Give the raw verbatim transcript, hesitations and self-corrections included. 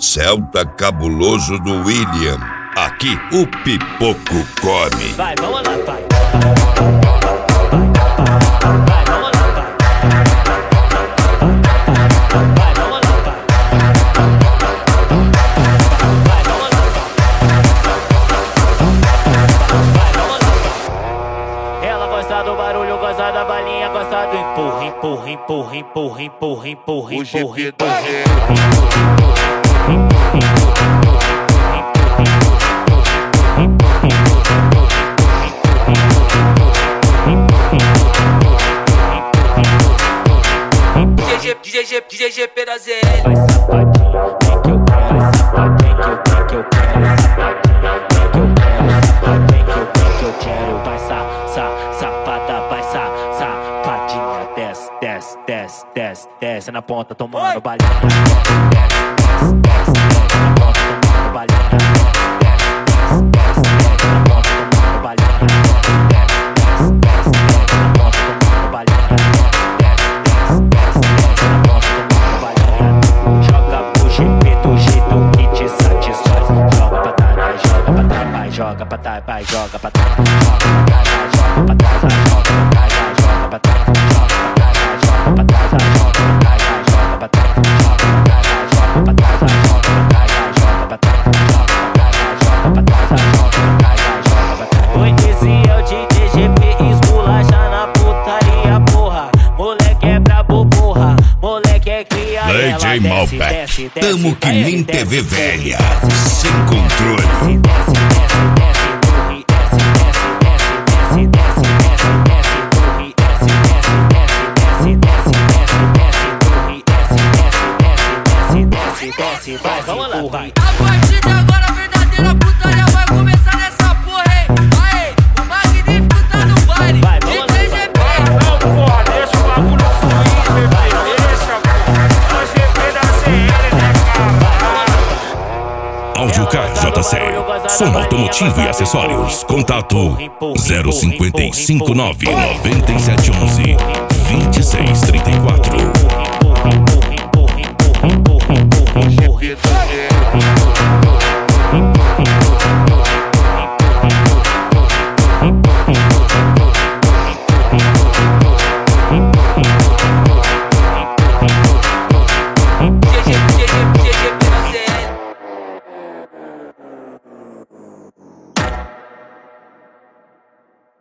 Celta cabuloso do William. Aqui o pipoco come. Vai, vamos lá, vai. Vai, vamos lá, vai. Vai, vamos lá, vai. Vai, vamos lá, vai. Vai, vamos lá, vai. Ela gosta do barulho, gosta da balinha, gosta do empurra, empurra, empurra, empurra, empurra, empurra, empurra, empurra. D J G, D J G P da Z L. Vai safadinha, vem que eu quero, vai safadinha, vem que eu quero, safadinha, vem que eu quero, vem que eu quero, vai sa, sa, safada, vai sa, safadinha, desce, desce, desce, desce, desce na ponta tomando balinha, desce, desce, desce, desce na ponta tomando balinha, desce, desce, desce na ponta tomando balinha, desce, desce, desce na ponta tomando balinha, desce, desce, desce na ponta tomando balinha, joga pro G P do jeito que te satisfaz, joga pra trás, joga pra trás, vai, joga pra trás, vai, joga pra trás, joga pra trás, vai, joga pra trás, vai, joga pra trás, vai, joga pra trás, vai, joga pra trás, vai, joga pra trás, vai, joga pra trás, vai, joga pra trás, vai, joga pra trás, vai, joga pra trás, vai, joga pra trás, vai, joga pra trás, vai, joga pra trás. Oi, esse é o D J G P, esculacha na putaria, porra. Moleque é brabo, porra. Moleque é cria, D J Malbec, tamo que nem T V velha, sem controle. Desce, desce, desce, desce, burri, desce, desce, desce, desce, desce, desce, burri, desce, desce, desce, desce, desce, desce, burri, desce, desce, desce, desce, desce, desce, vamos lá, vai. A partir de agora a verdadeira putaria vai começar nessa porra, hein? Aê, o magnífico tá no baile. Vai, vamos lá, D J G P. Não, porra, deixa o bagulho fluir, bebê. Deixa, porra. O G P da C L, né, cara? Audiocar J C, som automotivo e acessórios. Contato zero cinco cinco nove nove sete um um vinte